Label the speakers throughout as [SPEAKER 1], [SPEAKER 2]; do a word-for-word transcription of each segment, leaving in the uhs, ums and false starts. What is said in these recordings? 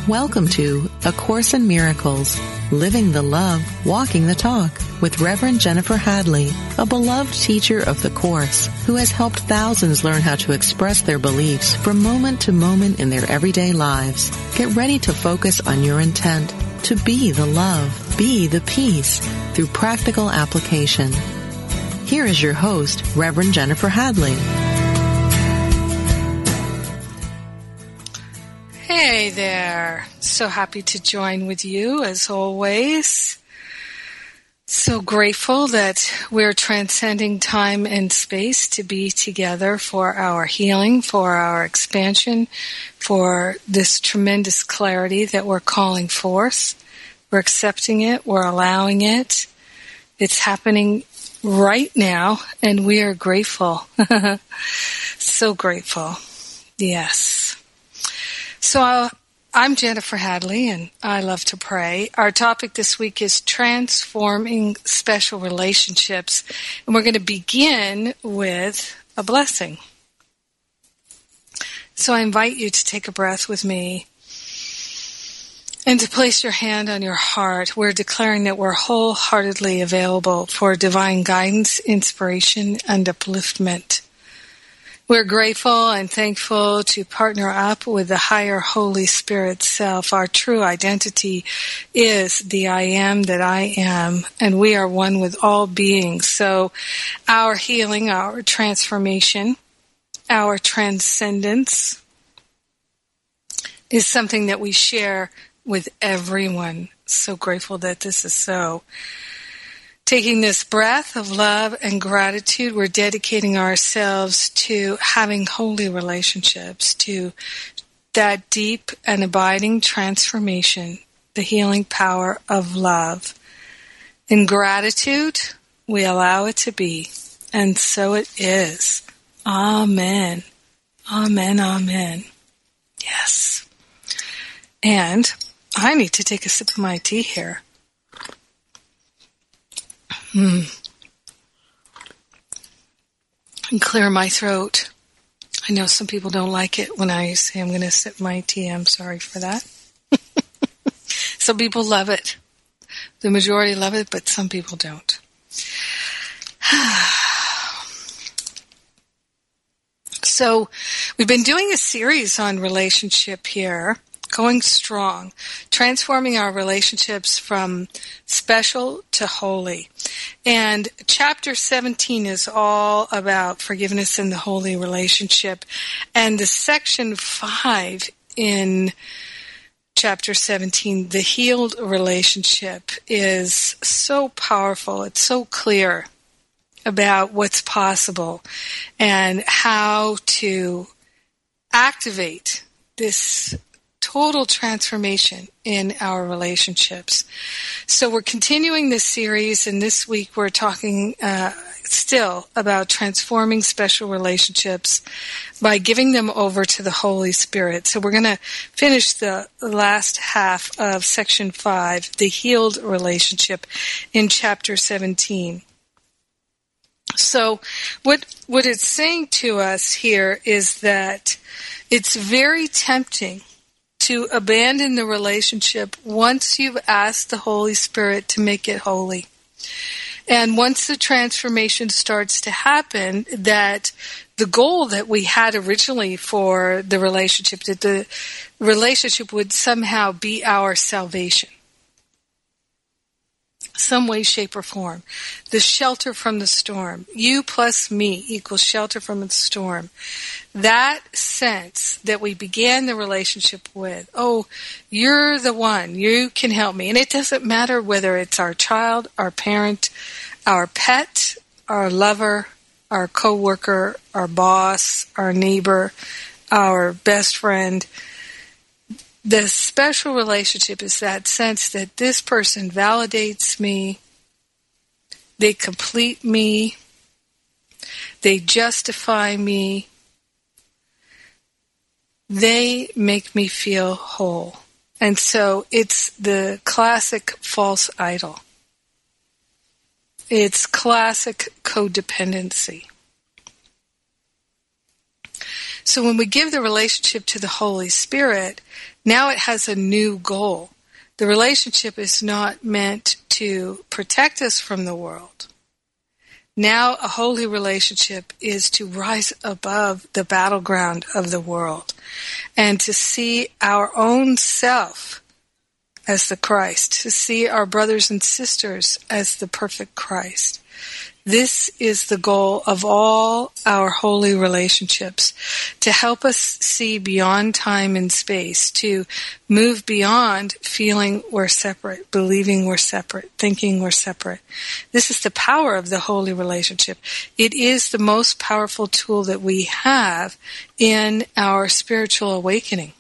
[SPEAKER 1] Welcome to A Course in Miracles, Living the Love, Walking the Talk, with Reverend Jennifer Hadley, a beloved teacher of the Course who has helped thousands learn how to express their beliefs from moment to moment in their everyday lives. Get ready to focus on your intent to be the love, be the peace, through practical application. Here is your host, Reverend Jennifer Hadley.
[SPEAKER 2] Hey there. So happy to join with you as always. So grateful that we're transcending time and space to be together for our healing, for our expansion, for this tremendous clarity that we're calling forth. We're accepting it. We're allowing it. It's happening right now, and we are grateful. So grateful. Yes. So uh, I'm Jennifer Hadley, and I love to pray. Our topic this week is transforming special relationships, and we're going to begin with a blessing. So I invite you to take a breath with me and to place your hand on your heart. We're declaring that we're wholeheartedly available for divine guidance, inspiration, and upliftment. We're grateful and thankful to partner up with the higher Holy Spirit self. Our true identity is the I am that I am, and we are one with all beings. So our healing, our transformation, our transcendence is something that we share with everyone. So grateful that this is so. Taking this breath of love and gratitude, we're dedicating ourselves to having holy relationships, to that deep and abiding transformation, the healing power of love. In gratitude, we allow it to be, and so it is. Amen. Amen, amen. Yes. And I need to take a sip of my tea here. Hmm. And clear my throat. I know some people don't like it when I say I'm going to sip my tea. I'm sorry for that. Some people love it. The majority love it, but some people don't. So we've been doing a series on relationship here. Going strong, transforming our relationships from special to holy. And chapter seventeen is all about forgiveness in the holy relationship. And the section five in chapter seventeen, the healed relationship, is so powerful. It's so clear about what's possible and how to activate this total transformation in our relationships. So we're continuing this series, and this week we're talking uh, still about transforming special relationships by giving them over to the Holy Spirit. So we're going to finish the last half of section five, the healed relationship, in chapter seventeen. So what what it's saying to us here is that it's very tempting to abandon the relationship once you've asked the Holy Spirit to make it holy. And once the transformation starts to happen, that the goal that we had originally for the relationship, that the relationship would somehow be our salvation. Some way, shape, or form. The shelter from the storm. You plus me equals shelter from the storm. That sense that we began the relationship with, oh, you're the one, you can help me. And it doesn't matter whether it's our child, our parent, our pet, our lover, our coworker, our boss, our neighbor, our best friend. The special relationship is that sense that this person validates me, they complete me, they justify me, they make me feel whole. And so it's the classic false idol. It's classic codependency. So when we give the relationship to the Holy Spirit, now it has a new goal. The relationship is not meant to protect us from the world. Now a holy relationship is to rise above the battleground of the world and to see our own self as the Christ, to see our brothers and sisters as the perfect Christ. This is the goal of all our holy relationships, to help us see beyond time and space, to move beyond feeling we're separate, believing we're separate, thinking we're separate. This is the power of the holy relationship. It is the most powerful tool that we have in our spiritual awakening.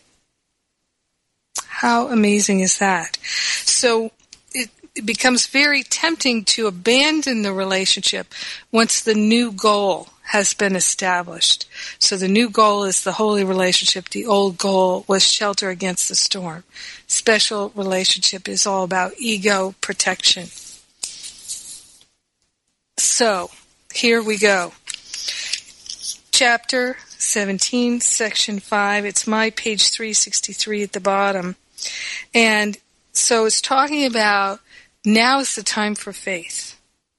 [SPEAKER 2] How amazing is that? So, it becomes very tempting to abandon the relationship once the new goal has been established. So the new goal is the holy relationship. The old goal was shelter against the storm. Special relationship is all about ego protection. So, here we go. Chapter seventeen, section five. It's my page three sixty-three at the bottom. And so it's talking about now is the time for faith.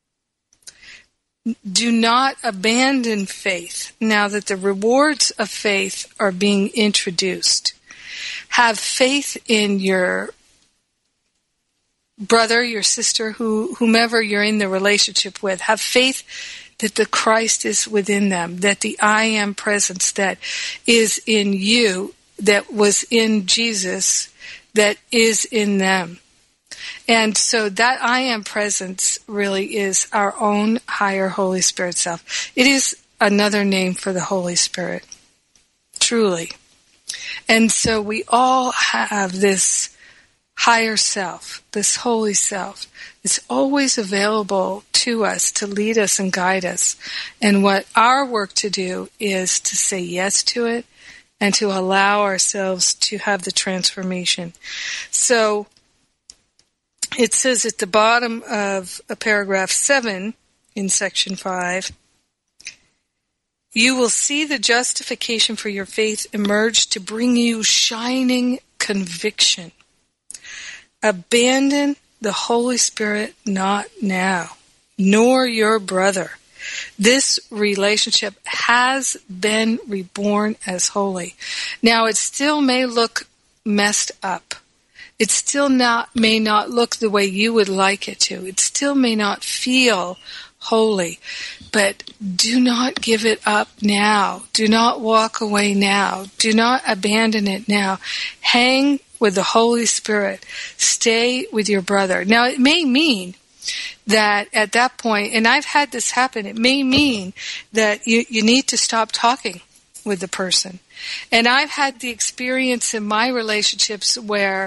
[SPEAKER 2] Do not abandon faith now that the rewards of faith are being introduced. Have faith in your brother, your sister, who, whomever you're in the relationship with. Have faith that the Christ is within them, that the I am presence that is in you, that was in Jesus, that is in them. And so that I am presence really is our own higher Holy Spirit self. It is another name for the Holy Spirit, truly. And so we all have this higher self, this holy self. It's always available to us to lead us and guide us. And what our work to do is to say yes to it and to allow ourselves to have the transformation. So it says at the bottom of paragraph seven in section five, you will see the justification for your faith emerge to bring you shining conviction. Abandon the Holy Spirit not now, nor your brother. This relationship has been reborn as holy. Now it still may look messed up. It still not may not look the way you would like it to. It still may not feel holy. But do not give it up now. Do not walk away now. Do not abandon it now. Hang with the Holy Spirit. Stay with your brother. Now it may mean that at that point, and I've had this happen, it may mean that you, you need to stop talking with the person. And I've had the experience in my relationships where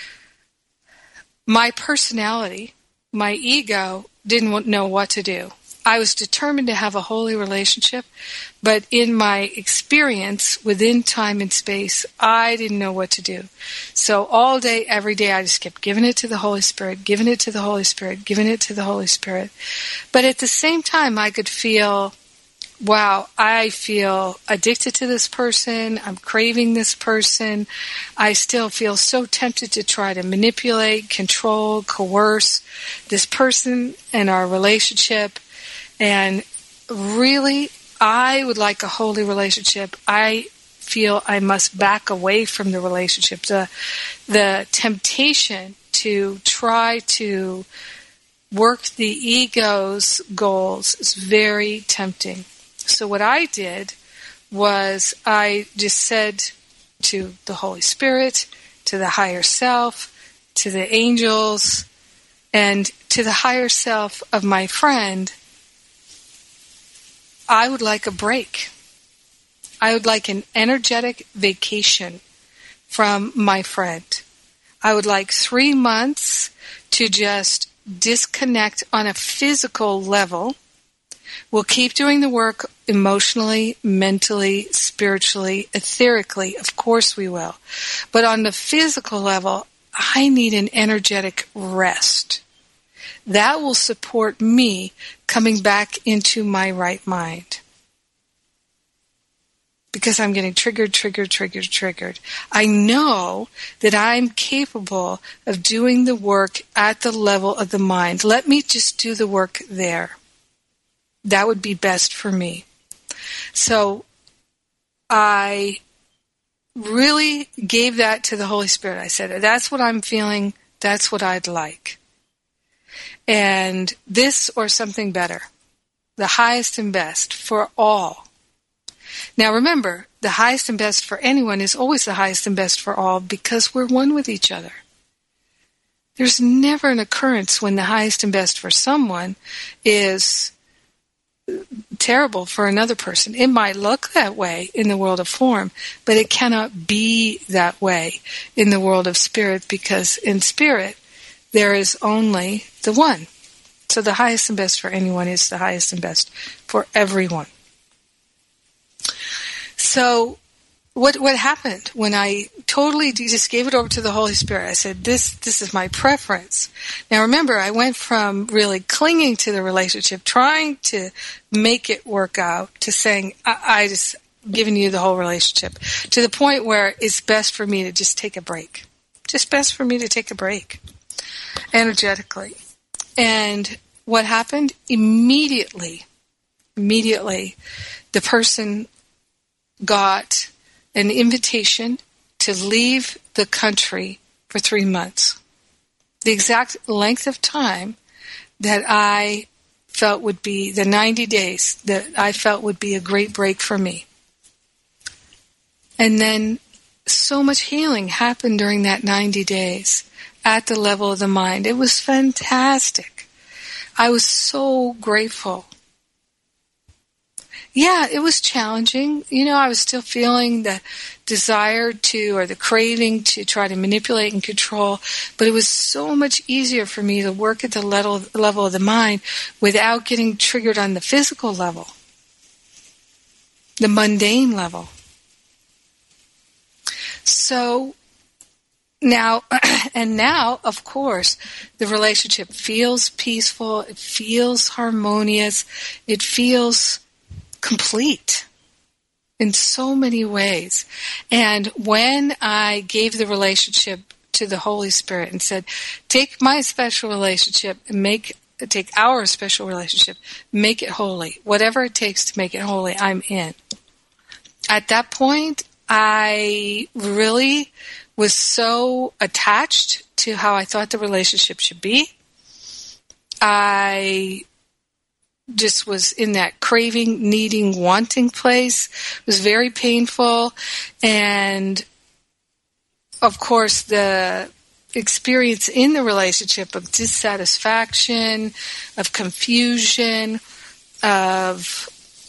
[SPEAKER 2] my personality, my ego, didn't know what to do. I was determined to have a holy relationship, but in my experience within time and space, I didn't know what to do. So all day, every day, I just kept giving it to the Holy Spirit, giving it to the Holy Spirit, giving it to the Holy Spirit. But at the same time, I could feel, wow, I feel addicted to this person. I'm craving this person. I still feel so tempted to try to manipulate, control, coerce this person and our relationship. And really, I would like a holy relationship. I feel I must back away from the relationship. The, the temptation to try to work the ego's goals is very tempting. So what I did was I just said to the Holy Spirit, to the higher self, to the angels, and to the higher self of my friend, I would like a break. I would like an energetic vacation from my friend. I would like three months to just disconnect on a physical level. We'll keep doing the work emotionally, mentally, spiritually, etherically. Of course we will. But on the physical level, I need an energetic rest. That will support me coming back into my right mind. because I'm getting triggered, triggered, triggered, triggered. I know that I'm capable of doing the work at the level of the mind. Let me just do the work there. That would be best for me. So I really gave that to the Holy Spirit. I said, that's what I'm feeling. That's what I'd like. And this or something better. The highest and best for all. Now remember, the highest and best for anyone is always the highest and best for all because we're one with each other. There's never an occurrence when the highest and best for someone is terrible for another person. It might look that way in the world of form, but it cannot be that way in the world of spirit because in spirit there is only the one. So the highest and best for anyone is the highest and best for everyone. So what what happened when I totally just gave it over to the Holy Spirit? I said, this this is my preference. Now remember, I went from really clinging to the relationship, trying to make it work out, to saying, I, I just given you the whole relationship, to the point where it's best for me to just take a break. Just best for me to take a break, energetically. And what happened? Immediately, immediately, the person got an invitation to leave the country for three months. The exact length of time that I felt would be, the ninety days that I felt would be a great break for me. And then so much healing happened during that ninety days at the level of the mind. It was fantastic. I was so grateful. Yeah, it was challenging. You know, I was still feeling the desire to, or the craving to try to manipulate and control, but it was so much easier for me to work at the level, level of the mind without getting triggered on the physical level, the mundane level. So now, and now, of course, the relationship feels peaceful, it feels harmonious, it feels complete in so many ways. And when I gave the relationship to the Holy Spirit and said, take my special relationship and make, take our special relationship, make it holy. Whatever it takes to make it holy, I'm in. At that point, I really was so attached to how I thought the relationship should be. I just was in that craving, needing, wanting place. It was very painful. And, of course, the experience in the relationship of dissatisfaction, of confusion, of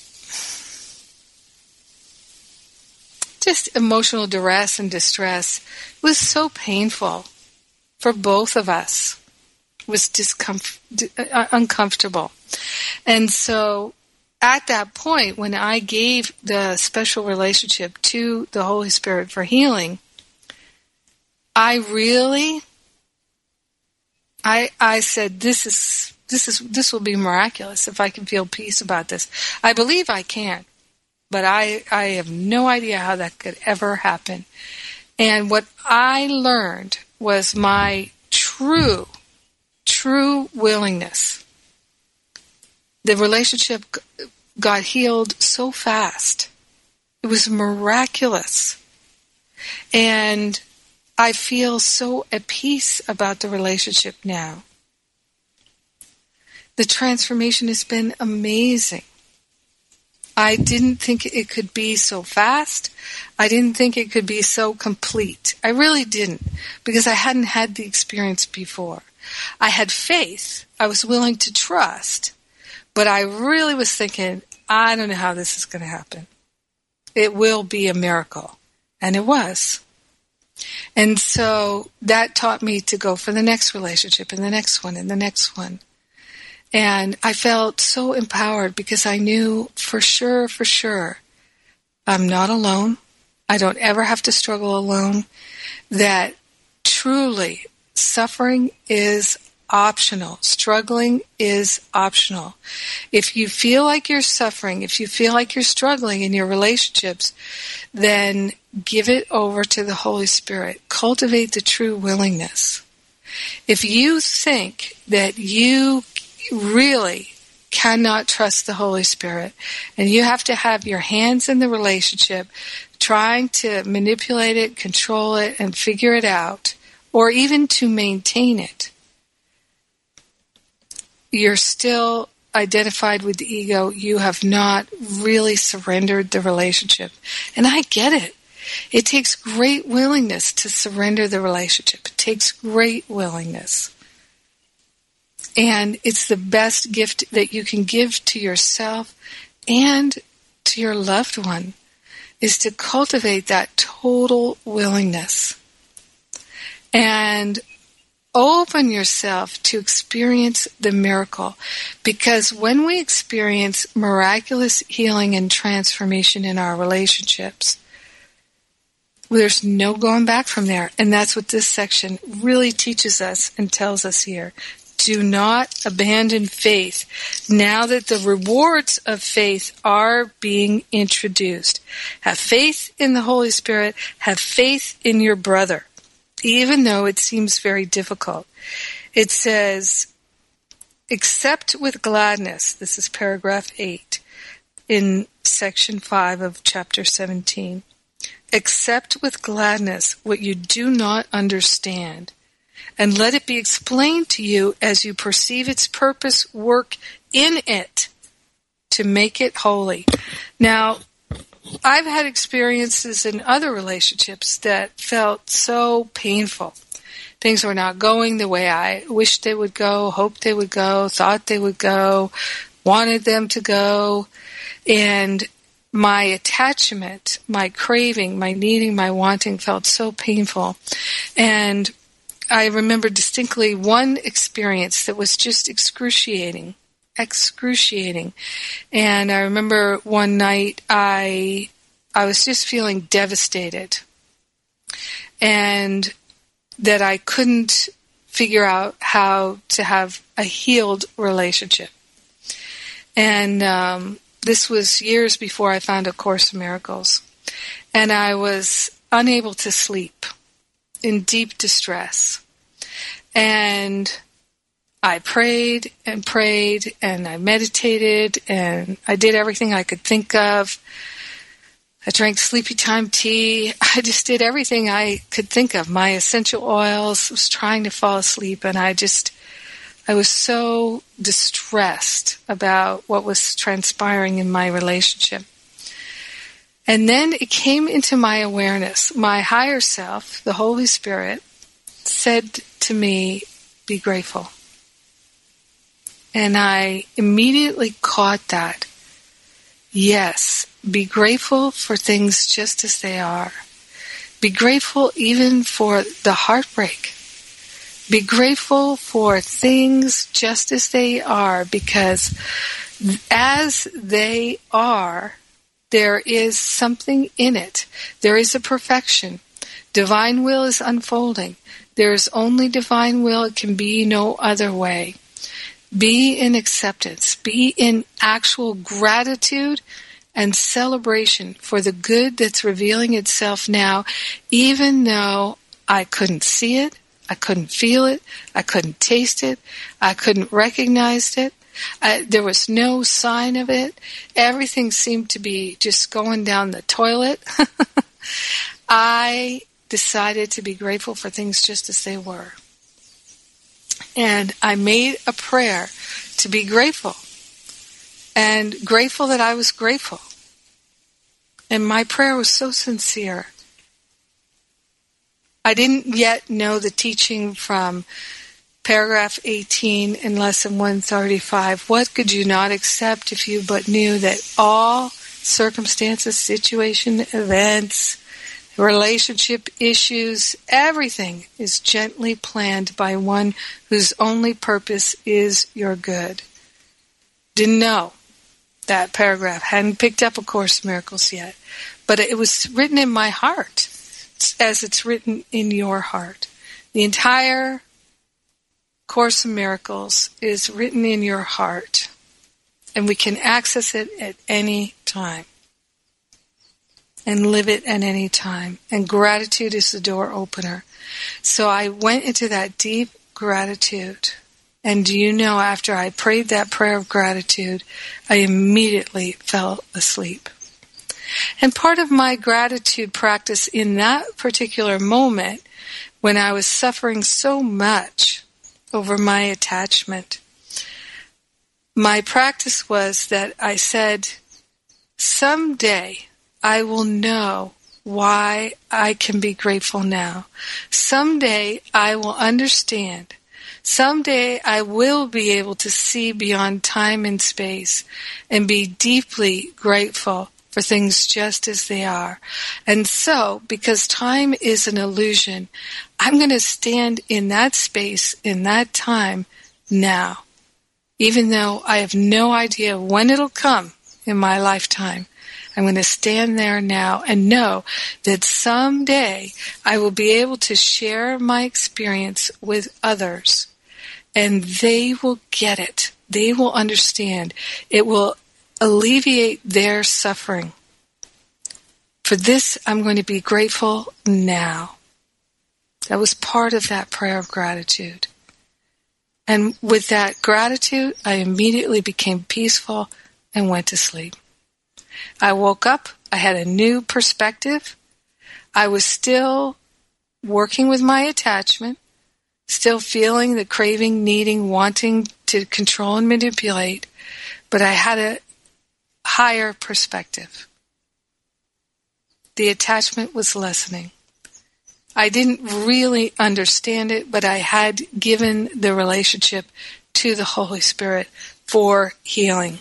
[SPEAKER 2] just emotional duress and distress was so painful for both of us. It was discomf- uh, uncomfortable. And so at that point, when I gave the special relationship to the Holy Spirit for healing, I really, I I said, this is this is this will be miraculous if I can feel peace about this. I believe I can, but I I have no idea how that could ever happen. And what I learned was my true, true willingness. The relationship got healed so fast. It was miraculous. And I feel so at peace about the relationship now. The transformation has been amazing. I didn't think it could be so fast. I didn't think it could be so complete. I really didn't, because I hadn't had the experience before. I had faith. I was willing to trust. But I really was thinking, I don't know how this is going to happen. It will be a miracle. And it was. And so that taught me to go for the next relationship and the next one and the next one. And I felt so empowered because I knew for sure, for sure, I'm not alone. I don't ever have to struggle alone. That truly suffering is optional. Struggling is optional. If you feel like you're suffering, if you feel like you're struggling in your relationships, then give it over to the Holy Spirit. Cultivate the true willingness. If you think that you really cannot trust the Holy Spirit and you have to have your hands in the relationship, trying to manipulate it, control it, and figure it out, or even to maintain it, you're still identified with the ego. You have not really surrendered the relationship. And I get it. It takes great willingness to surrender the relationship. It takes great willingness. And it's the best gift that you can give to yourself and to your loved one, is to cultivate that total willingness. And open yourself to experience the miracle. Because when we experience miraculous healing and transformation in our relationships, there's no going back from there. And that's what this section really teaches us and tells us here. Do not abandon faith now that the rewards of faith are being introduced. Have faith in the Holy Spirit. Have faith in your brother, even though it seems very difficult. It says, accept with gladness. This is paragraph eight in section five of chapter seventeen. Accept with gladness what you do not understand, and let it be explained to you as you perceive its purpose work in it to make it holy. Now, I've had experiences in other relationships that felt so painful. Things were not going the way I wished they would go, hoped they would go, thought they would go, wanted them to go. And my attachment, my craving, my needing, my wanting felt so painful. And I remember distinctly one experience that was just excruciating, excruciating. And I remember one night I I was just feeling devastated, and that I couldn't figure out how to have a healed relationship. And um, this was years before I found A Course in Miracles. And I was unable to sleep, in deep distress. And I prayed and prayed and I meditated and I did everything I could think of. I drank sleepy time tea. I just did everything I could think of. My essential oils, was trying to fall asleep, and I just, I was so distressed about what was transpiring in my relationship. And then it came into my awareness. My higher self, the Holy Spirit, said to me, be grateful. And I immediately caught that. Yes, be grateful for things just as they are. Be grateful even for the heartbreak. Be grateful for things just as they are, because as they are, there is something in it. There is a perfection. Divine will is unfolding. There is only divine will. It can be no other way. Be in acceptance. Be in actual gratitude and celebration for the good that's revealing itself now, even though I couldn't see it, I couldn't feel it, I couldn't taste it, I couldn't recognize it. I, there was no sign of it. Everything seemed to be just going down the toilet. I decided to be grateful for things just as they were. And I made a prayer to be grateful. And grateful that I was grateful. And my prayer was so sincere. I didn't yet know the teaching from paragraph eighteen in lesson one thirty-five. What could you not accept if you but knew that all circumstances, situation, events, relationship issues, everything is gently planned by one whose only purpose is your good. Didn't know that paragraph. Hadn't picked up A Course in Miracles yet. But it was written in my heart as it's written in your heart. The entire Course in Miracles is written in your heart, and we can access it at any time and live it at any time. And gratitude is the door opener. So I went into that deep gratitude. And do you know, after I prayed that prayer of gratitude, I immediately fell asleep. And part of my gratitude practice in that particular moment, when I was suffering so much over my attachment, my practice was that I said, someday I will know why I can be grateful now. Someday I will understand. Someday I will be able to see beyond time and space and be deeply grateful for things just as they are. And so, because time is an illusion, I'm going to stand in that space, in that time, now. Even though I have no idea when it'll come in my lifetime, I'm going to stand there now and know that someday I will be able to share my experience with others, and they will get it. They will understand. It will alleviate their suffering. For this, I'm going to be grateful now. That was part of that prayer of gratitude. And with that gratitude, I immediately became peaceful and went to sleep. I woke up. I had a new perspective. I was still working with my attachment, still feeling the craving, needing, wanting to control and manipulate, but I had a higher perspective. The attachment was lessening. I didn't really understand it, but I had given the relationship to the Holy Spirit for healing.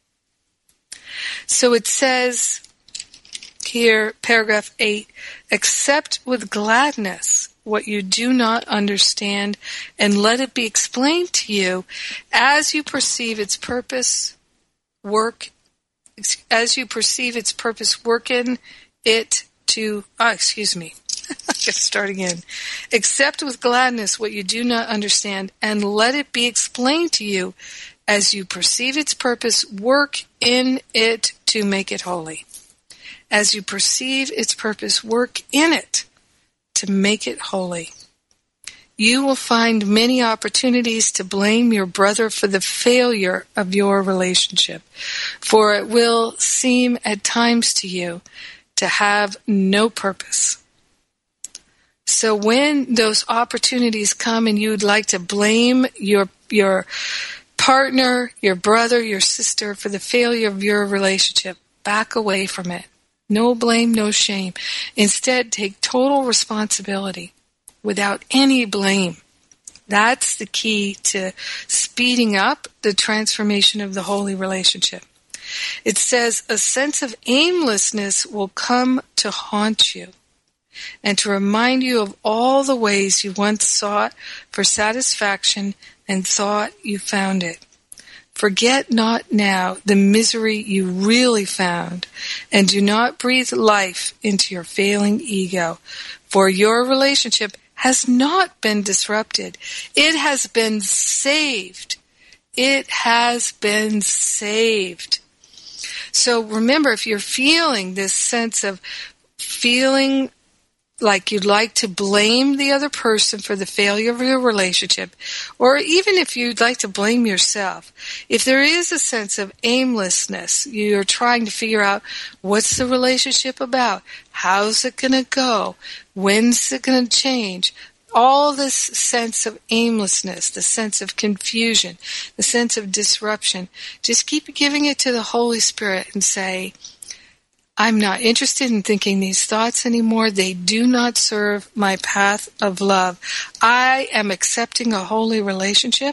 [SPEAKER 2] So it says here, paragraph eight, accept with gladness what you do not understand and let it be explained to you as you perceive its purpose work, as you perceive its purpose work in it to, oh, excuse me. I gotta start again. Accept with gladness what you do not understand and let it be explained to you as you perceive its purpose work in it to make it holy. As you perceive its purpose work in it to make it holy. You will find many opportunities to blame your brother for the failure of your relationship, for it will seem at times to you to have no purpose. So when those opportunities come and you'd like to blame your your partner, your brother, your sister for the failure of your relationship, back away from it. No blame, no shame. Instead, take total responsibility without any blame. That's the key to speeding up the transformation of the holy relationship. It says a sense of aimlessness will come to haunt you and to remind you of all the ways you once sought for satisfaction and thought you found it. Forget not now the misery you really found, and do not breathe life into your failing ego, for your relationship has not been disrupted. It has been saved. It has been saved. So remember, if you're feeling this sense of feeling like you'd like to blame the other person for the failure of your relationship, or even if you'd like to blame yourself, if there is a sense of aimlessness, you're trying to figure out what's the relationship about, how's it going to go, when's it going to change, all this sense of aimlessness, the sense of confusion, the sense of disruption, just keep giving it to the Holy Spirit and say, I'm not interested in thinking these thoughts anymore. They do not serve my path of love. I am accepting a holy relationship.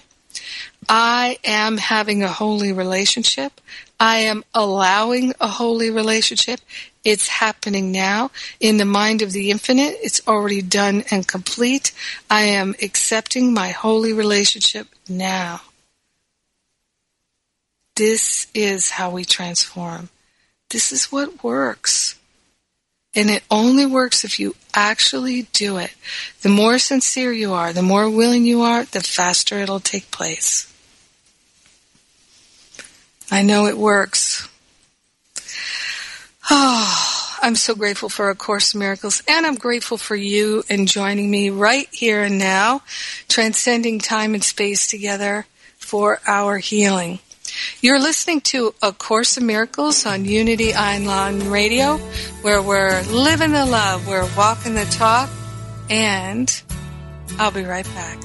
[SPEAKER 2] I am having a holy relationship. I am allowing a holy relationship. It's happening now. In the mind of the infinite, it's already done and complete. I am accepting my holy relationship now. This is how we transform. This is what works. And it only works if you actually do it. The more sincere you are, the more willing you are, the faster it'll take place. I know it works. Oh, I'm so grateful for A Course in Miracles, and I'm grateful for you and joining me right here and now, transcending time and space together for our healing. You're listening to A Course in Miracles on Unity Online Radio, where we're living the love, we're walking the talk, and I'll be right back.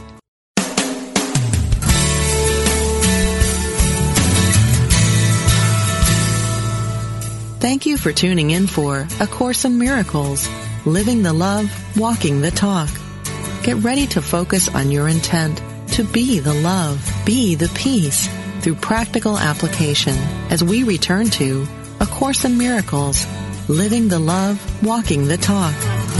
[SPEAKER 1] Thank you for tuning in for A Course in Miracles, living the love, walking the talk. Get ready to focus on your intent to be the love, be the peace, through practical application as we return to A Course in Miracles, living the love, walking the talk.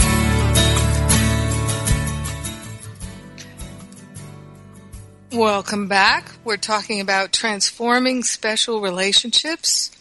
[SPEAKER 2] Welcome back. We're talking about transforming special relationships.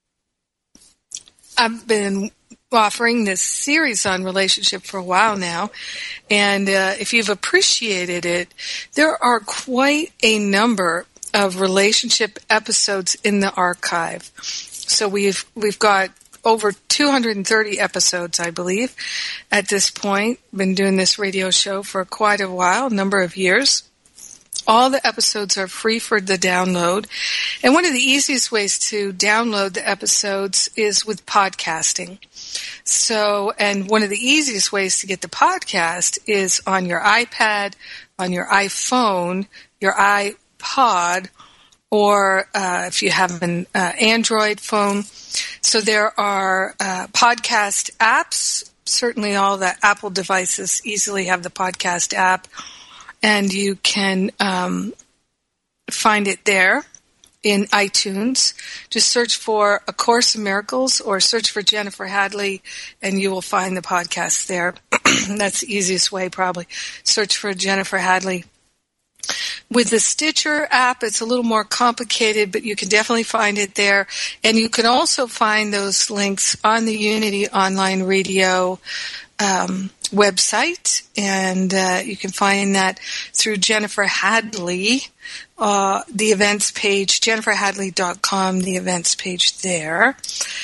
[SPEAKER 2] I've been offering this series on relationship for a while now, and uh, if you've appreciated it, there are quite a number of relationship episodes in the archive. So we've we've got over two hundred thirty episodes, I believe, at this point. Been doing this radio show for quite a while, a number of years. All the episodes are free for the download. And one of the easiest ways to download the episodes is with podcasting. So, and one of the easiest ways to get the podcast is on your iPad, on your iPhone, your iPod, or uh, if you have an uh, Android phone. So there are uh, podcast apps. Certainly all the Apple devices easily have the podcast app. And you can um, find it there in iTunes. Just search for A Course in Miracles or search for Jennifer Hadley, and you will find the podcast there. That's the easiest way, probably. Search for Jennifer Hadley. With the Stitcher app, it's a little more complicated, but you can definitely find it there. And you can also find those links on the Unity Online Radio um, website, and uh, you can find that through Jennifer Hadley, uh, the events page, jennifer hadley dot com, the events page there.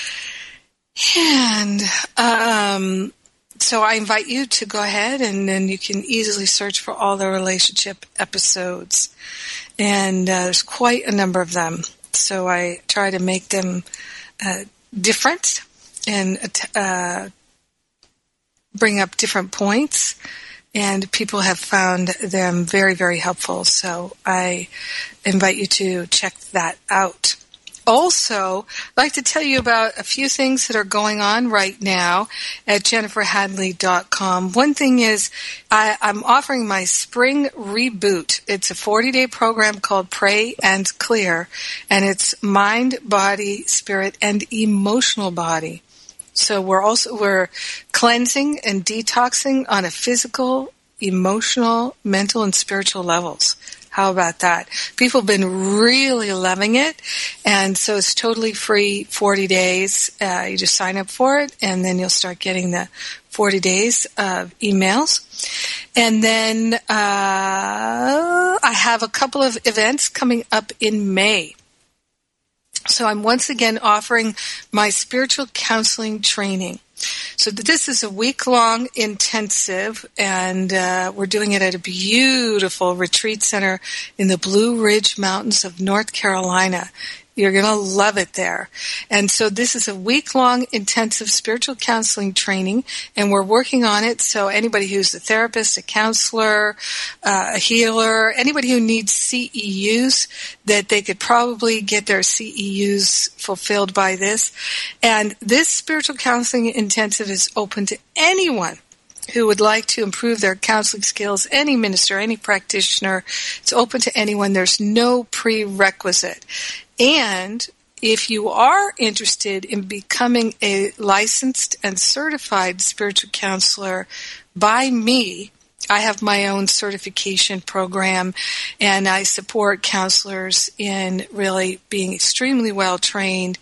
[SPEAKER 2] And um, so I invite you to go ahead, and then you can easily search for all the relationship episodes. And uh, there's quite a number of them. So I try to make them uh, different and uh, bring up different points, and people have found them very, very helpful. So I invite you to check that out. Also, I'd like to tell you about a few things that are going on right now at jennifer hadley dot com. One thing is I, I'm offering my spring reboot. It's a forty-day program called Pray and Clear, and it's mind, body, spirit, and emotional body. So we're also we're cleansing and detoxing on a physical, emotional, mental, and spiritual levels. How about that? People have been really loving it, and so it's totally free, forty days. Uh, you just sign up for it, and then you'll start getting the forty days of emails. And then uh, I have a couple of events coming up in May. So I'm once again offering my spiritual counseling training. So this is a week-long intensive, and uh, we're doing it at a beautiful retreat center in the Blue Ridge Mountains of North Carolina. You're going to love it there. And so this is a week-long intensive spiritual counseling training, and we're working on it. So anybody who's a therapist, a counselor, uh, a healer, anybody who needs C E Us, that they could probably get their C E Us fulfilled by this. And this spiritual counseling intensive is open to anyone who would like to improve their counseling skills, any minister, any practitioner. It's open to anyone. There's no prerequisite. And if you are interested in becoming a licensed and certified spiritual counselor by me, I have my own certification program, and I support counselors in really being extremely well trained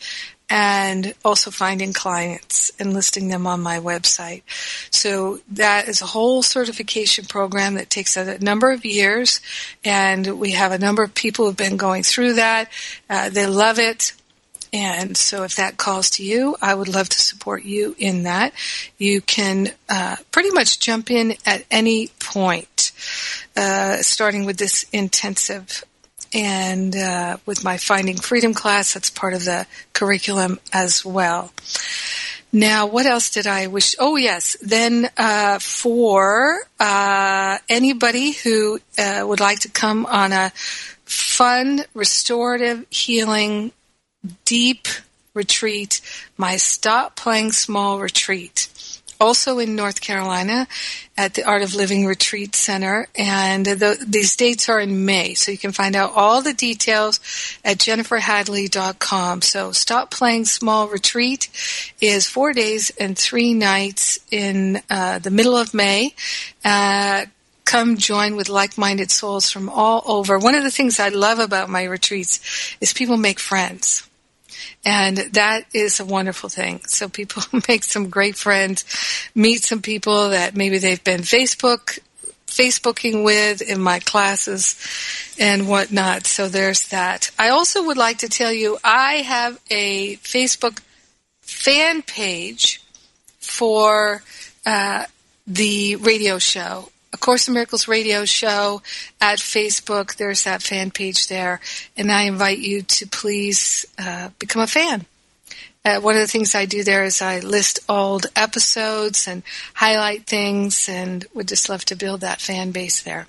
[SPEAKER 2] and also finding clients and listing them on my website. So that is a whole certification program that takes a number of years, and we have a number of people who have been going through that. Uh, they love it. And so if that calls to you, I would love to support you in that. You can uh, pretty much jump in at any point, uh, starting with this intensive. And uh, with my Finding Freedom class, that's part of the curriculum as well. Now, what else did I wish? Oh, yes. Then uh, for uh, anybody who uh, would like to come on a fun, restorative, healing, deep retreat, my Stop Playing Small retreat, also in North Carolina at the Art of Living Retreat Center. And the, these dates are in May, so you can find out all the details at jennifer hadley dot com. So Stop Playing Small retreat is four days and three nights in uh, the middle of May. Uh, come join with like-minded souls from all over. One of the things I love about my retreats is people make friends. And that is a wonderful thing. So people make some great friends, meet some people that maybe they've been Facebook, Facebooking with in my classes and whatnot. So there's that. I also would like to tell you I have a Facebook fan page for uh, the radio show. A Course in Miracles radio show at Facebook. There's that fan page there. And I invite you to please uh, become a fan. Uh, one of the things I do there is I list old episodes and highlight things, and would just love to build that fan base there.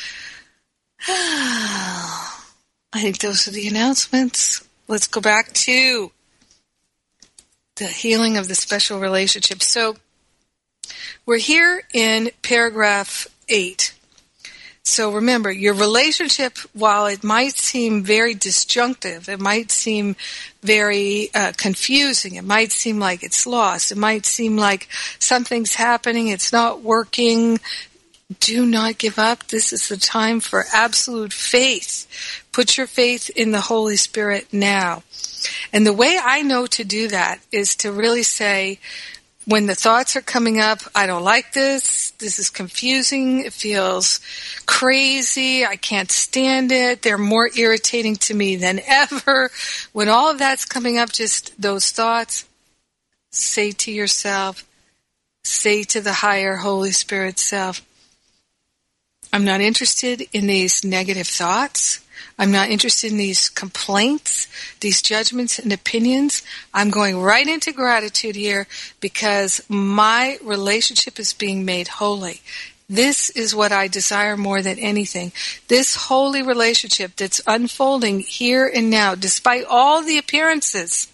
[SPEAKER 2] I think those are the announcements. Let's go back to the healing of the special relationship. So, we're here in paragraph eight. So remember, your relationship, while it might seem very disjunctive, it might seem very uh, confusing, it might seem like it's lost, it might seem like something's happening, it's not working, do not give up. This is the time for absolute faith. Put your faith in the Holy Spirit now. And the way I know to do that is to really say, when the thoughts are coming up, I don't like this, this is confusing, it feels crazy, I can't stand it, they're more irritating to me than ever. When all of that's coming up, just those thoughts, say to yourself, say to the higher Holy Spirit self, I'm not interested in these negative thoughts. I'm not interested in these complaints, these judgments and opinions. I'm going right into gratitude here because my relationship is being made holy. This is what I desire more than anything. This holy relationship that's unfolding here and now, despite all the appearances.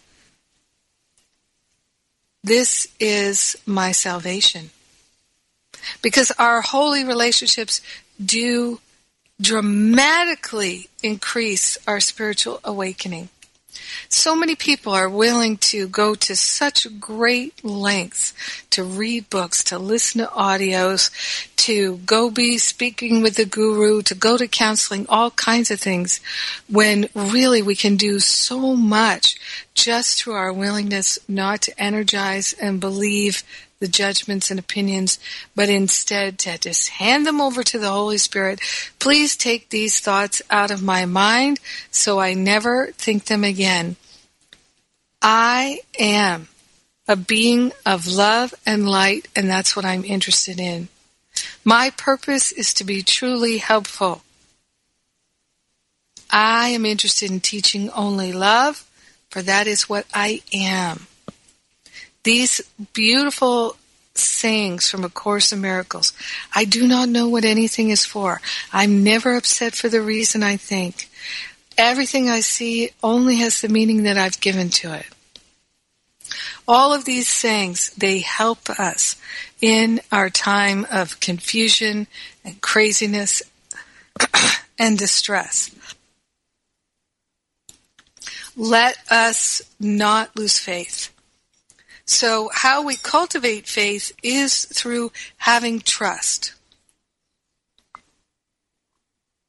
[SPEAKER 2] This is my salvation. Because our holy relationships do dramatically increase our spiritual awakening. So many people are willing to go to such great lengths to read books, to listen to audios, to go be speaking with the guru, to go to counseling, all kinds of things, when really we can do so much just through our willingness not to energize and believe the judgments and opinions, but instead to just hand them over to the Holy Spirit. Please take these thoughts out of my mind so I never think them again. I am a being of love and light, and that's what I'm interested in. My purpose is to be truly helpful. I am interested in teaching only love, for that is what I am. These beautiful sayings from A Course in Miracles. I do not know what anything is for. I'm never upset for the reason I think. Everything I see only has the meaning that I've given to it. All of these sayings, they help us in our time of confusion and craziness and distress. Let us not lose faith. So how we cultivate faith is through having trust.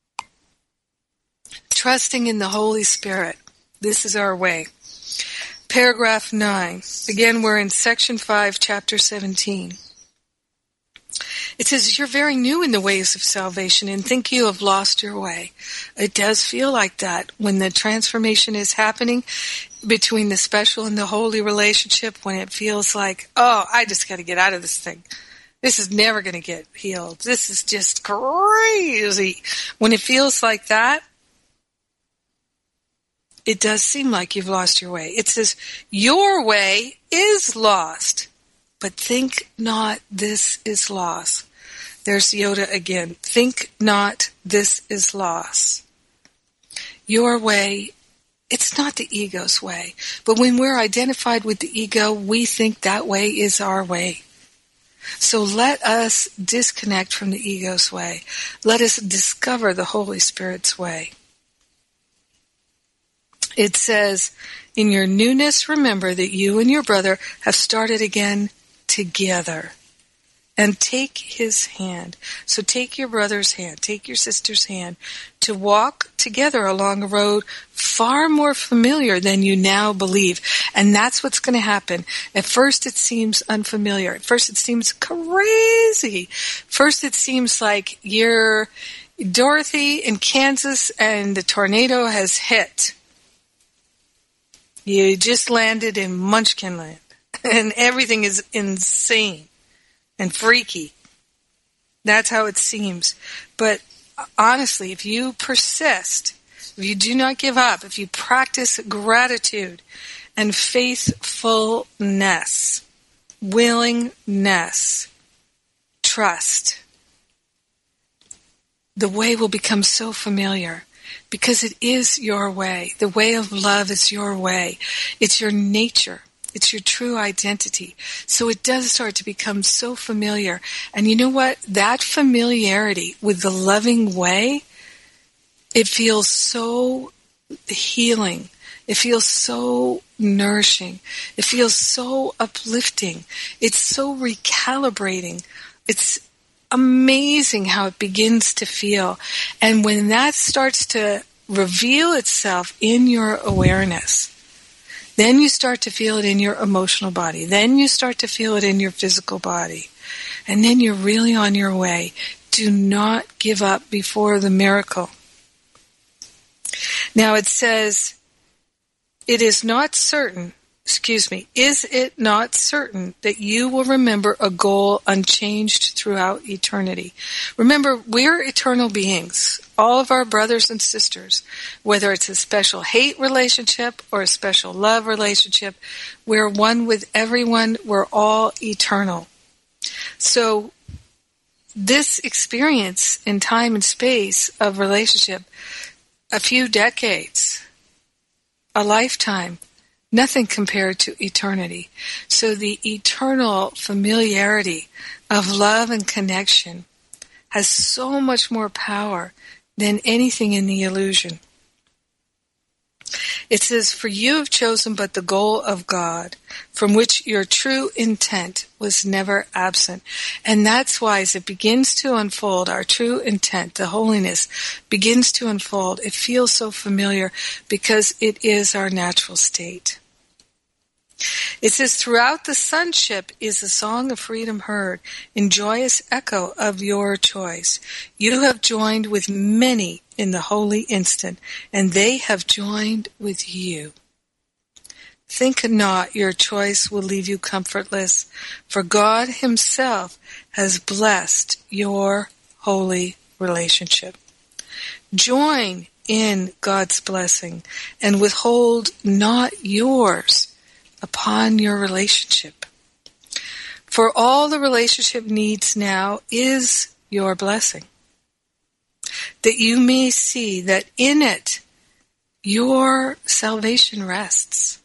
[SPEAKER 2] Trusting in the Holy Spirit. This is our way. paragraph nine. Again, we're in section five, chapter seventeen. It says, you're very new in the ways of salvation and think you have lost your way. It does feel like that when the transformation is happening between the special and the holy relationship, when it feels like, oh, I just got to get out of this thing. This is never going to get healed. This is just crazy. When it feels like that, it does seem like you've lost your way. It says, your way is lost, but think not this is loss. There's Yoda again. Think not this is loss. Your way, it's not the ego's way. But when we're identified with the ego, we think that way is our way. So let us disconnect from the ego's way. Let us discover the Holy Spirit's way. It says, in your newness, remember that you and your brother have started again together. And take his hand. So take your brother's hand, take your sister's hand, to walk together along a road far more familiar than you now believe. And that's what's going to happen. At first it seems unfamiliar. At first it seems crazy. First it seems like you're Dorothy in Kansas and the tornado has hit. You just landed in Munchkinland and everything is insane and freaky. That's how it seems. But honestly, if you persist, if you do not give up, if you practice gratitude and faithfulness, willingness, trust, the way will become so familiar because it is your way. The way of love is your way. It's your nature. It's your true identity. So it does start to become so familiar. And you know what? That familiarity with the loving way, it feels so healing. It feels so nourishing. It feels so uplifting. It's so recalibrating. It's amazing how it begins to feel. And when that starts to reveal itself in your awareness, then you start to feel it in your emotional body. Then you start to feel it in your physical body. And then you're really on your way. Do not give up before the miracle. Now it says, it is not certain, excuse me, is it not certain that you will remember a goal unchanged throughout eternity? Remember, we're eternal beings. All of our brothers and sisters, whether it's a special hate relationship or a special love relationship, we're one with everyone. We're all eternal. So this experience in time and space of relationship, a few decades, a lifetime, nothing compared to eternity. So the eternal familiarity of love and connection has so much more power than anything in the illusion. It says, for you have chosen but the goal of God, from which your true intent was never absent. And that's why as it begins to unfold, our true intent, the holiness, begins to unfold. It feels so familiar because it is our natural state. It says, throughout the sonship is the song of freedom heard, in joyous echo of your choice. You have joined with many in the holy instant, and they have joined with you. Think not your choice will leave you comfortless, for God himself has blessed your holy relationship. Join in God's blessing, and withhold not yours upon your relationship. For all the relationship needs now is your blessing, that you may see that in it your salvation rests.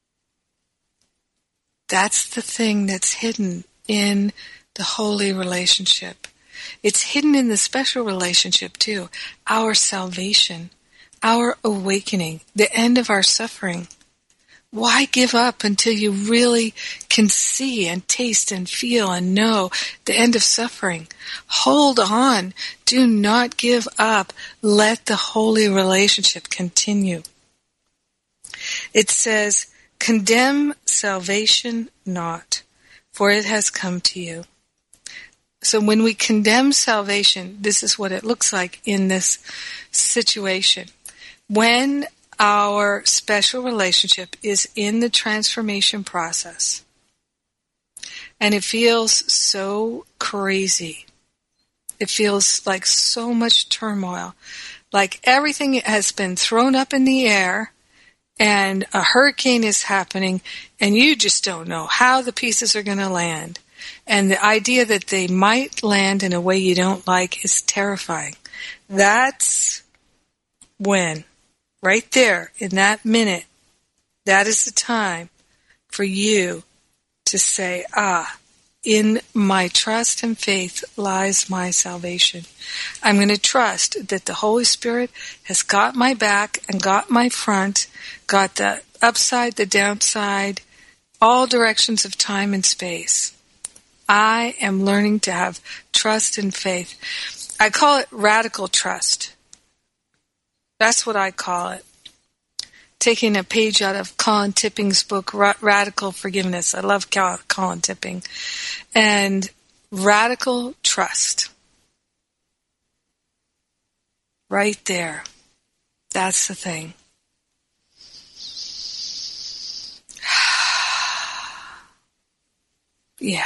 [SPEAKER 2] That's the thing that's hidden in the holy relationship. It's hidden in the special relationship too. Our salvation, our awakening, the end of our suffering. Why give up until you really can see and taste and feel and know the end of suffering? Hold on. Do not give up. Let the holy relationship continue. It says, Condemn salvation not, for it has come to you. So when we condemn salvation, this is what it looks like in this situation. When our special relationship is in the transformation process, and it feels so crazy, it feels like so much turmoil, like everything has been thrown up in the air, and a hurricane is happening, and you just don't know how the pieces are going to land. And the idea that they might land in a way you don't like is terrifying. That's when, right there, in that minute, that is the time for you to say, ah, in my trust and faith lies my salvation. I'm going to trust that the Holy Spirit has got my back and got my front, got the upside, the downside, all directions of time and space. I am learning to have trust and faith. I call it radical trust. That's what I call it. Taking a page out of Colin Tipping's book, Radical Forgiveness. I love Colin Tipping. And radical trust. Right there. That's the thing. Yeah.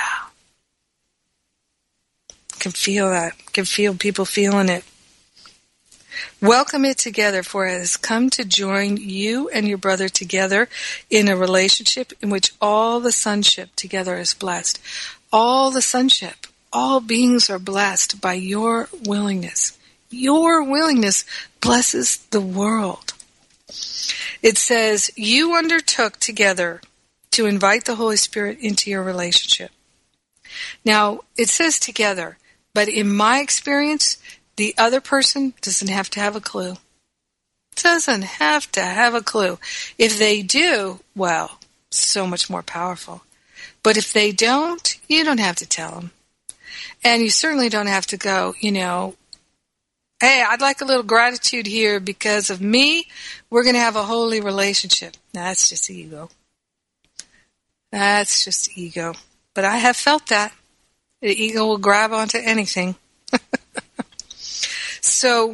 [SPEAKER 2] Can feel that. Can feel people feeling it. Welcome it together, for it has come to join you and your brother together in a relationship in which all the sonship together is blessed. All the sonship, all beings are blessed by your willingness. Your willingness blesses the world. It says, you undertook together to invite the Holy Spirit into your relationship. Now, it says together, but in my experience, the other person doesn't have to have a clue. Doesn't have to have a clue. If they do, well, so much more powerful. But if they don't, you don't have to tell them. And you certainly don't have to go, you know, hey, I'd like a little gratitude here because of me. We're going to have a holy relationship. Now, that's just ego. That's just ego. But I have felt that. The ego will grab onto anything. So,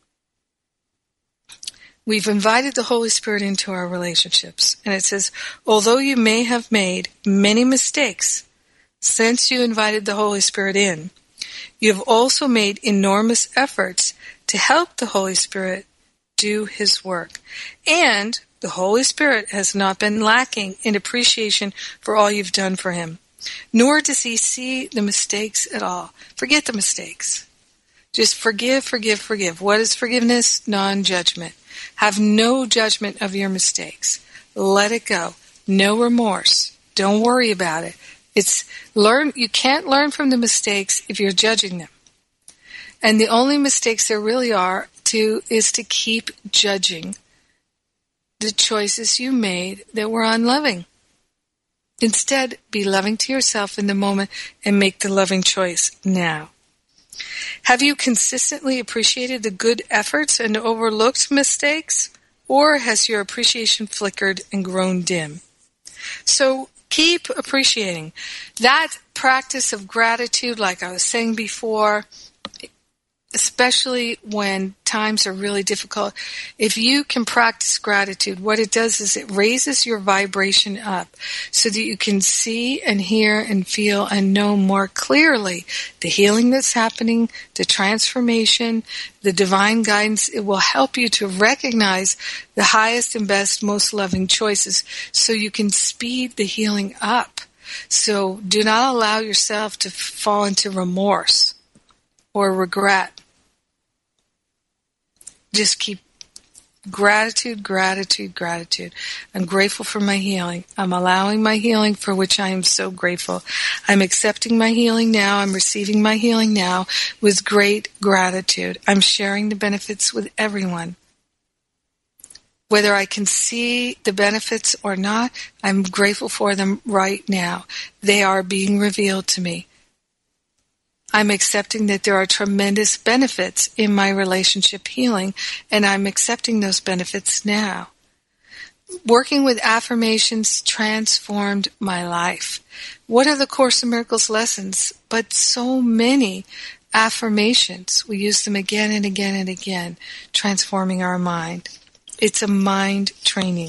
[SPEAKER 2] we've invited the Holy Spirit into our relationships. And it says, although you may have made many mistakes since you invited the Holy Spirit in, you have also made enormous efforts to help the Holy Spirit do His work. And the Holy Spirit has not been lacking in appreciation for all you've done for Him. Nor does He see the mistakes at all. Forget the mistakes. Just forgive, forgive, forgive. What is forgiveness? Non-judgment. Have no judgment of your mistakes. Let it go. No remorse. Don't worry about it. It's learn. You can't learn from the mistakes if you're judging them. And the only mistakes there really are to is to keep judging the choices you made that were unloving. Instead, be loving to yourself in the moment and make the loving choice now. Have you consistently appreciated the good efforts and overlooked mistakes? Or has your appreciation flickered and grown dim? So keep appreciating. That practice of gratitude, like I was saying before, especially when times are really difficult, if you can practice gratitude, what it does is it raises your vibration up so that you can see and hear and feel and know more clearly the healing that's happening, the transformation, the divine guidance. It will help you to recognize the highest and best, most loving choices so you can speed the healing up. So do not allow yourself to fall into remorse or regret. Just keep gratitude, gratitude, gratitude. I'm grateful for my healing. I'm allowing my healing, for which I am so grateful. I'm accepting my healing now. I'm receiving my healing now with great gratitude. I'm sharing the benefits with everyone. Whether I can see the benefits or not, I'm grateful for them right now. They are being revealed to me. I'm accepting that there are tremendous benefits in my relationship healing, and I'm accepting those benefits now. working with affirmations transformed my life. What are the Course in Miracles lessons? But so many affirmations. We use them again and again and again, transforming our mind. It's a mind training.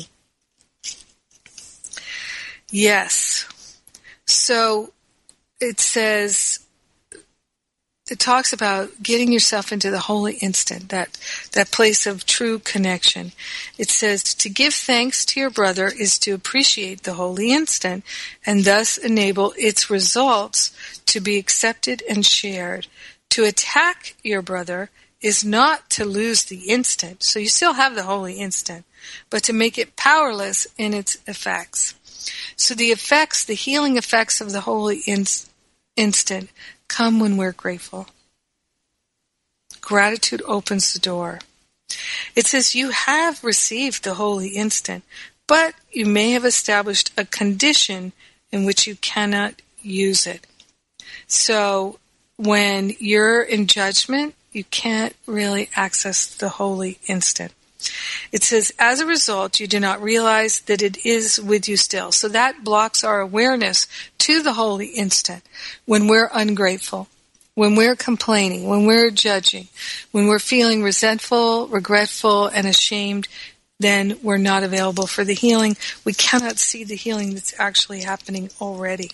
[SPEAKER 2] Yes. So it says, it talks about getting yourself into the holy instant, that, that place of true connection. It says, to give thanks to your brother is to appreciate the holy instant and thus enable its results to be accepted and shared. To attack your brother is not to lose the instant, so you still have the holy instant, but to make it powerless in its effects. So the effects, the healing effects of the holy in- instant come when we're grateful. Gratitude opens the door. It says you have received the holy instant, but you may have established a condition in which you cannot use it. So when you're in judgment, you can't really access the holy instant. It says, as a result, you do not realize that it is with you still. So that blocks our awareness to the holy instant when we're ungrateful, when we're complaining, when we're judging, when we're feeling resentful, regretful, and ashamed, then we're not available for the healing. We cannot see the healing that's actually happening already.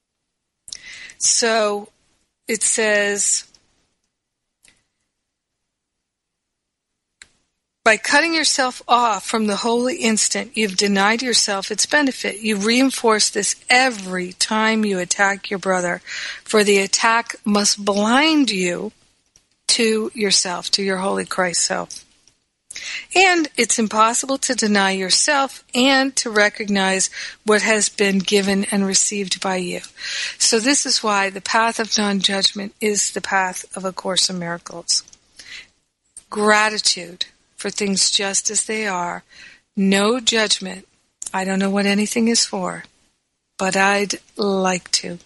[SPEAKER 2] So it says, by cutting yourself off from the holy instant, you've denied yourself its benefit. You reinforce this every time you attack your brother, for the attack must blind you to yourself, to your holy Christ self. And it's impossible to deny yourself and to recognize what has been given and received by you. So this is why the path of non-judgment is the path of A Course in Miracles. Gratitude for things just as they are. No judgment. I don't know what anything is for, but I'd like to.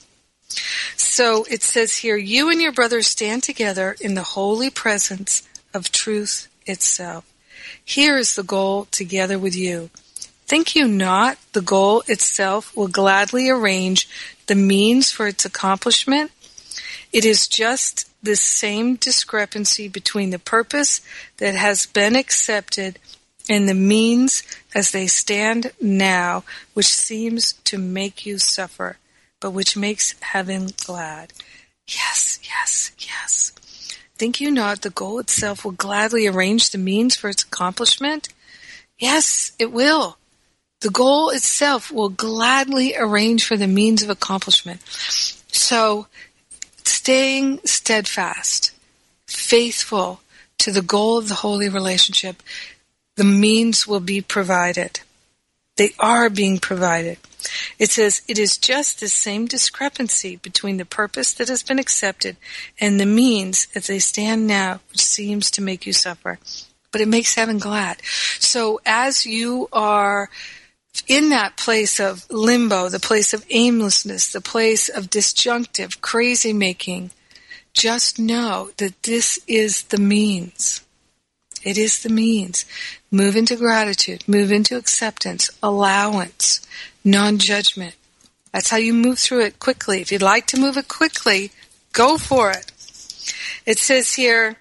[SPEAKER 2] So it says here, you and your brother stand together in the holy presence of truth itself. Here is the goal together with you. Think you not the goal itself will gladly arrange the means for its accomplishment? It is just the same discrepancy between the purpose that has been accepted and the means as they stand now, which seems to make you suffer, but which makes heaven glad. Yes, yes, yes. Think you not the goal itself will gladly arrange the means for its accomplishment? Yes, it will. The goal itself will gladly arrange for the means of accomplishment. So, staying steadfast, faithful to the goal of the holy relationship, the means will be provided. They are being provided. It says, it is just the same discrepancy between the purpose that has been accepted and the means as they stand now, which seems to make you suffer. But it makes heaven glad. So as you are in that place of limbo, the place of aimlessness, the place of disjunctive, crazy making, just know that this is the means. It is the means. Move into gratitude, move into acceptance, allowance, non-judgment. That's how you move through it quickly. If you'd like to move it quickly, go for it. It says here,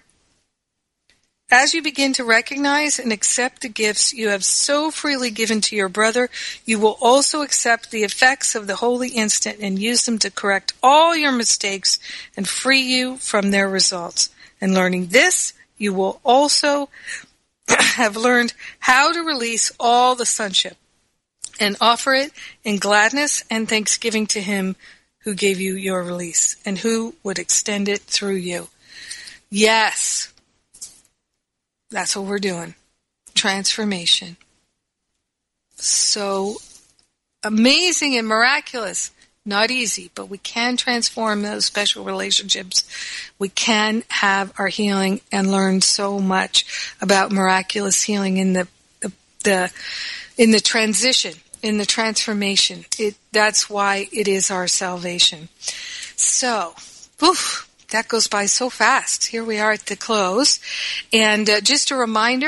[SPEAKER 2] as you begin to recognize and accept the gifts you have so freely given to your brother, you will also accept the effects of the holy instant and use them to correct all your mistakes and free you from their results. And learning this, you will also have learned how to release all the sonship and offer it in gladness and thanksgiving to him who gave you your release and who would extend it through you. Yes. That's what we're doing. Transformation. So amazing and miraculous. Not easy, but we can transform those special relationships. We can have our healing and learn so much about miraculous healing in the the, the in the transition, in the transformation. It that's why it is our salvation. So, oof. That goes by so fast. Here we are at the close. And uh, just a reminder,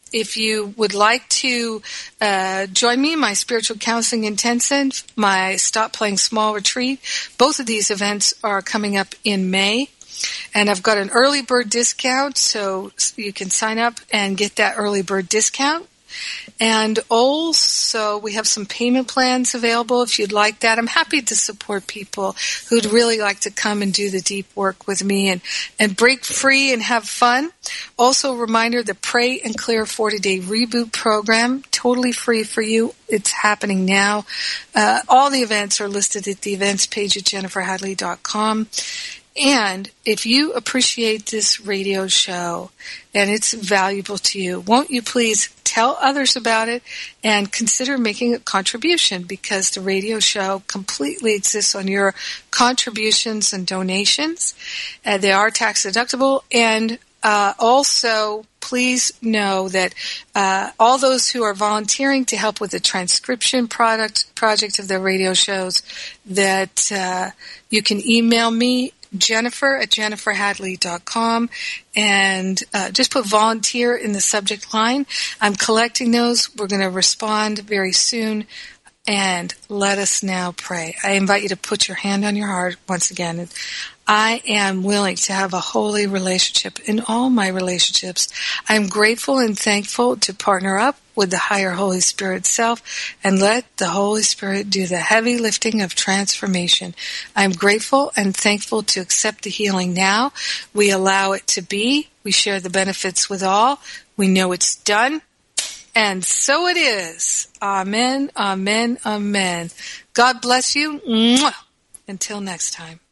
[SPEAKER 2] if you would like to uh, join me in my spiritual counseling intensive, my Stop Playing Small retreat, both of these events are coming up in May. And I've got an early bird discount, so you can sign up and get that early bird discount. And also, we have some payment plans available if you'd like that. I'm happy to support people who'd really like to come and do the deep work with me and, and break free and have fun. Also, a reminder, the Pray and Clear forty-day Reboot program, totally free for you. It's happening now. Uh, all the events are listed at the events page at jennifer hadley dot com. And if you appreciate this radio show and it's valuable to you, won't you please tell others about it and consider making a contribution, because the radio show completely exists on your contributions and donations. Uh, they are tax deductible. And uh, also, please know that uh, all those who are volunteering to help with the transcription product project of the radio shows, that uh, you can email me, Jennifer at jennifer hadley dot com, and uh, just put volunteer in the subject line. I'm collecting those. We're going to respond very soon. And let us now pray. I invite you to put your hand on your heart once again. I am willing to have a holy relationship in all my relationships. I'm grateful and thankful to partner up with the higher Holy Spirit self and let the Holy Spirit do the heavy lifting of transformation. I'm grateful and thankful to accept the healing now. We allow it to be. We share the benefits with all. We know it's done. And so it is. Amen, amen, amen. God bless you. Mwah. Until next time.